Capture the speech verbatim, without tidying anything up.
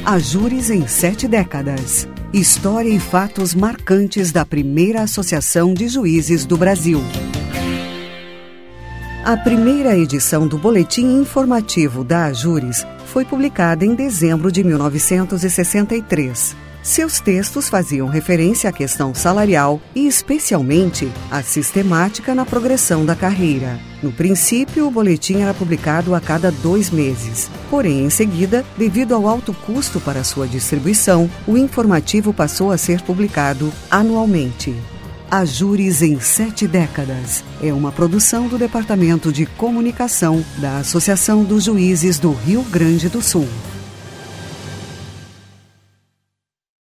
Ajures em Sete Décadas. História e fatos marcantes da primeira Associação de Juízes do Brasil. A primeira edição do Boletim Informativo da Ajures foi publicada em dezembro de mil novecentos e sessenta e três. Seus textos faziam referência à questão salarial e, especialmente, à sistemática na progressão da carreira. No princípio, o boletim era publicado a cada dois meses. Porém, em seguida, devido ao alto custo para sua distribuição, o informativo passou a ser publicado anualmente. Ajures em Sete Décadas é uma produção do Departamento de Comunicação da Associação dos Juízes do Rio Grande do Sul.